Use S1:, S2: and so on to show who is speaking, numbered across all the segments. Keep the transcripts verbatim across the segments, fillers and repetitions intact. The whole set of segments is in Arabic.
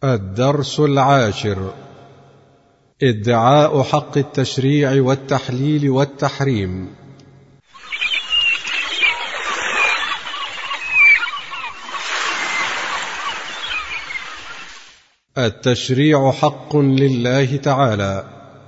S1: الدرس العاشر: ادعاء حق التشريع والتحليل والتحريم. التشريع حق لله تعالى.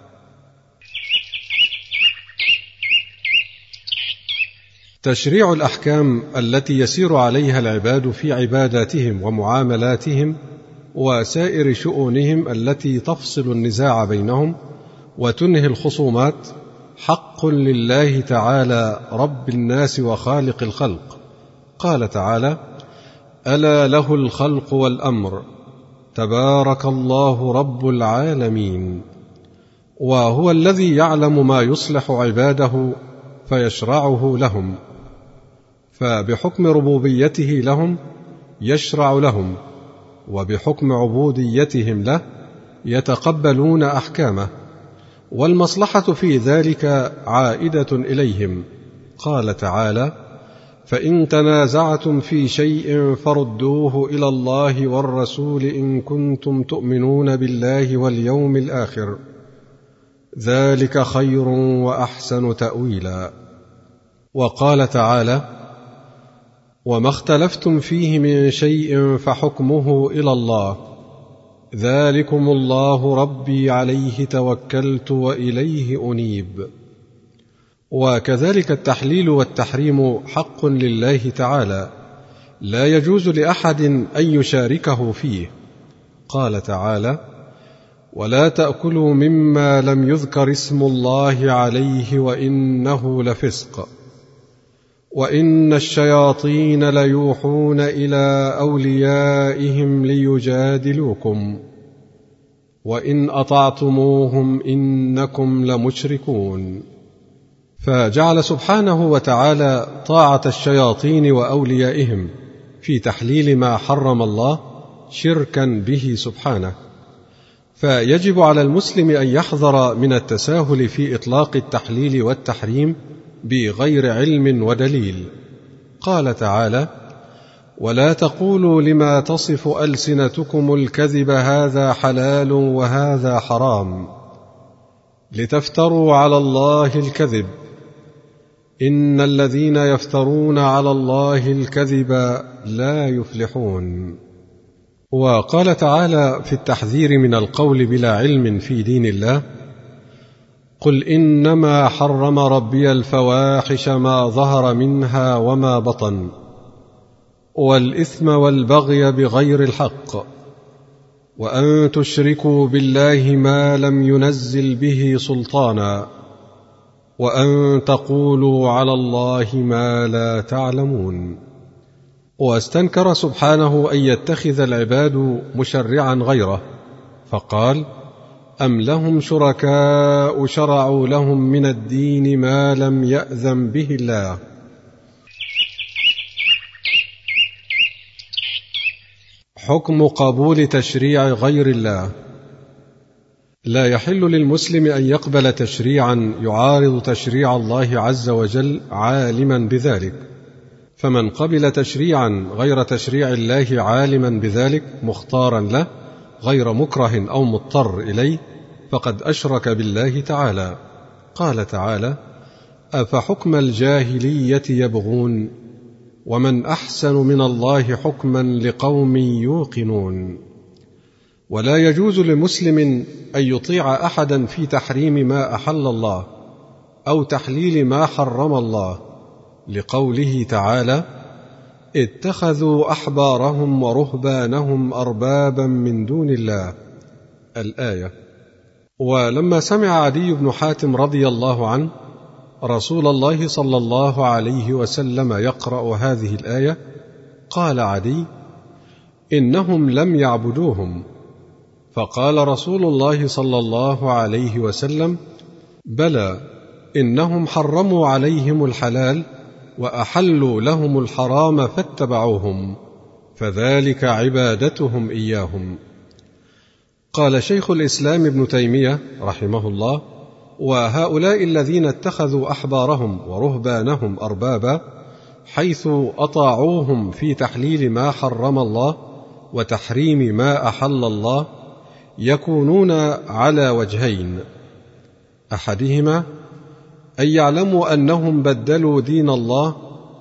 S1: تشريع الأحكام التي يسير عليها العباد في عباداتهم ومعاملاتهم وسائر شؤونهم التي تفصل النزاع بينهم وتنهي الخصومات حق لله تعالى رب الناس وخالق الخلق. قال تعالى: ألا له الخلق والأمر تبارك الله رب العالمين. وهو الذي يعلم ما يصلح عباده فيشرعه لهم، فبحكم ربوبيته لهم يشرع لهم، وبحكم عبوديتهم له يتقبلون أحكامه، والمصلحة في ذلك عائدة إليهم. قال تعالى: فإن تنازعتم في شيء فردوه إلى الله والرسول إن كنتم تؤمنون بالله واليوم الآخر، ذلك خير وأحسن تأويلا. وقال تعالى: وما اختلفتم فيه من شيء فحكمه إلى الله، ذلكم الله ربي عليه توكلت وإليه أنيب. وكذلك التحليل والتحريم حق لله تعالى، لا يجوز لأحد أن يشاركه فيه. قال تعالى: ولا تأكلوا مما لم يذكر اسم الله عليه وإنه لفسق، وإن الشياطين ليوحون إلى أوليائهم ليجادلوكم وإن أطعتموهم إنكم لمشركون. فجعل سبحانه وتعالى طاعة الشياطين وأوليائهم في تحليل ما حرم الله شركا به سبحانه، فيجب على المسلم أن يحذر من التساهل في إطلاق التحليل والتحريم بغير علم ودليل. قال تعالى: ولا تقولوا لما تصف ألسنتكم الكذب هذا حلال وهذا حرام لتفتروا على الله الكذب، إن الذين يفترون على الله الكذب لا يفلحون. وقال تعالى في التحذير من القول بلا علم في دين الله: قل إنما حرم ربي الفواحش ما ظهر منها وما بطن والإثم والبغي بغير الحق وأن تشركوا بالله ما لم ينزل به سلطانا وأن تقولوا على الله ما لا تعلمون. واستنكر سبحانه أن يتخذ العباد مشرعا غيره، فقال: أم لهم شركاء شرعوا لهم من الدين ما لم يأذن به الله. حكم قبول تشريع غير الله. لا يحل للمسلم أن يقبل تشريعا يعارض تشريع الله عز وجل عالما بذلك، فمن قبل تشريعا غير تشريع الله عالما بذلك مختارا له غير مكره أو مضطر إليه فقد أشرك بالله تعالى. قال تعالى: أفحكم الجاهلية يبغون ومن أحسن من الله حكما لقوم يوقنون. ولا يجوز لمسلم أن يطيع أحدا في تحريم ما أحل الله أو تحليل ما حرم الله، لقوله تعالى: اتخذوا أحبارهم ورهبانهم أربابا من دون الله، الآية. ولما سمع عدي بن حاتم رضي الله عنه رسول الله صلى الله عليه وسلم يقرأ هذه الآية، قال عدي: إنهم لم يعبدوهم. فقال رسول الله صلى الله عليه وسلم: بلى، إنهم حرموا عليهم الحلال وأحلوا لهم الحرام فاتبعوهم، فذلك عبادتهم إياهم. قال شيخ الإسلام ابن تيمية رحمه الله: وهؤلاء الذين اتخذوا أحبارهم ورهبانهم أربابا حيث أطاعوهم في تحليل ما حرم الله وتحريم ما أحل الله يكونون على وجهين: أحدهما أن يعلموا أنهم بدلوا دين الله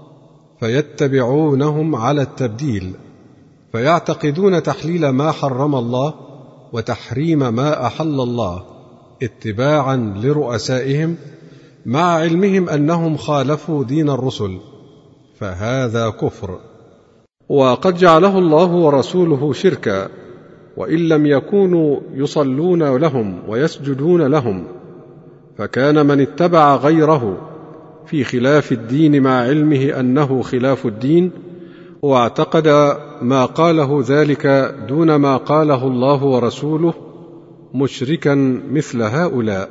S1: فيتبعونهم على التبديل، فيعتقدون تحليل ما حرم الله وتحريم ما أحل الله اتباعا لرؤسائهم، مع علمهم أنهم خالفوا دين الرسل، فهذا كفر، وقد جعله الله ورسوله شركا، وإن لم يكونوا يصلون لهم ويسجدون لهم، فكان من اتبع غيره في خلاف الدين مع علمه أنه خلاف الدين، واعتقد ما قاله ذلك دون ما قاله الله ورسوله، مشركا مثل هؤلاء.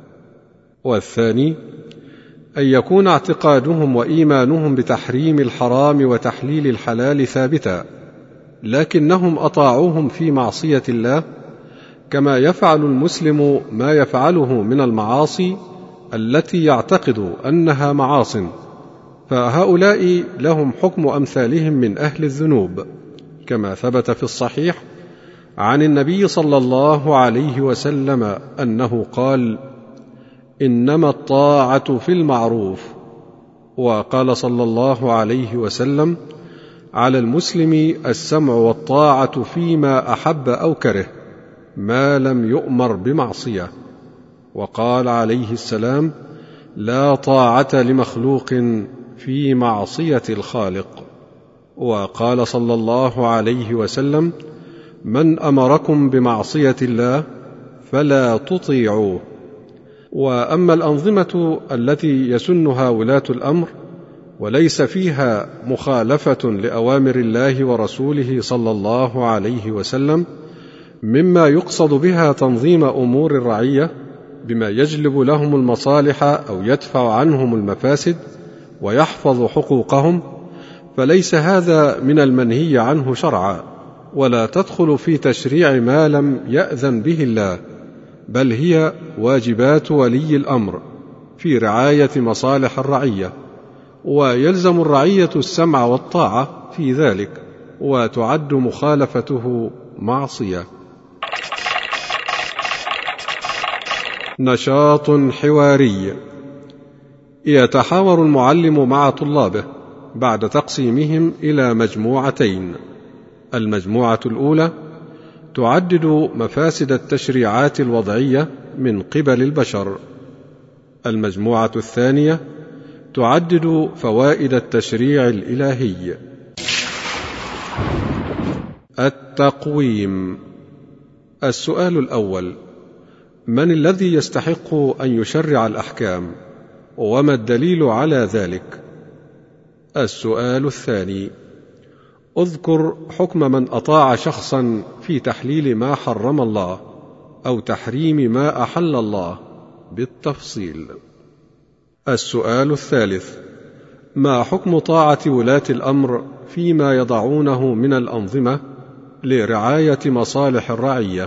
S1: والثاني أن يكون اعتقادهم وإيمانهم بتحريم الحرام وتحليل الحلال ثابتا، لكنهم أطاعوهم في معصية الله، كما يفعل المسلم ما يفعله من المعاصي التي يعتقد أنها معاصٍ، فهؤلاء لهم حكم أمثالهم من أهل الذنوب، كما ثبت في الصحيح عن النبي صلى الله عليه وسلم أنه قال: إنما الطاعة في المعروف. وقال صلى الله عليه وسلم: على المسلم السمع والطاعة فيما أحب أو كره، ما لم يؤمر بمعصية. وقال عليه السلام: لا طاعة لمخلوق في معصية الخالق. وقال صلى الله عليه وسلم: من أمركم بمعصية الله فلا تطيعوه. وأما الأنظمة التي يسنها ولاة الأمر وليس فيها مخالفة لأوامر الله ورسوله صلى الله عليه وسلم، مما يقصد بها تنظيم أمور الرعية بما يجلب لهم المصالح أو يدفع عنهم المفاسد ويحفظ حقوقهم، فليس هذا من المنهي عنه شرعا، ولا تدخل في تشريع ما لم يأذن به الله، بل هي واجبات ولي الأمر في رعاية مصالح الرعية، ويلزم الرعية السمع والطاعة في ذلك، وتعد مخالفته معصية. نشاط حواري: يتحاور المعلم مع طلابه بعد تقسيمهم إلى مجموعتين. المجموعة الأولى تعدد مفاسد التشريعات الوضعية من قبل البشر. المجموعة الثانية تعدد فوائد التشريع الإلهي. التقويم. السؤال الأول: من الذي يستحق أن يشرع الأحكام؟ وما الدليل على ذلك؟ السؤال الثاني: اذكر حكم من أطاع شخصا في تحليل ما حرم الله أو تحريم ما أحل الله بالتفصيل. السؤال الثالث: ما حكم طاعة ولاة الأمر فيما يضعونه من الأنظمة لرعاية مصالح الرعية؟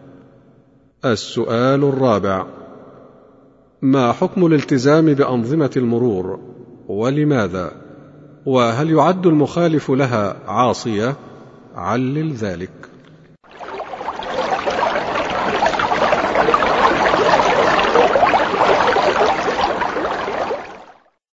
S1: السؤال الرابع: ما حكم الالتزام بأنظمة المرور، ولماذا؟ وهل يعد المخالف لها عاصية؟ علل ذلك.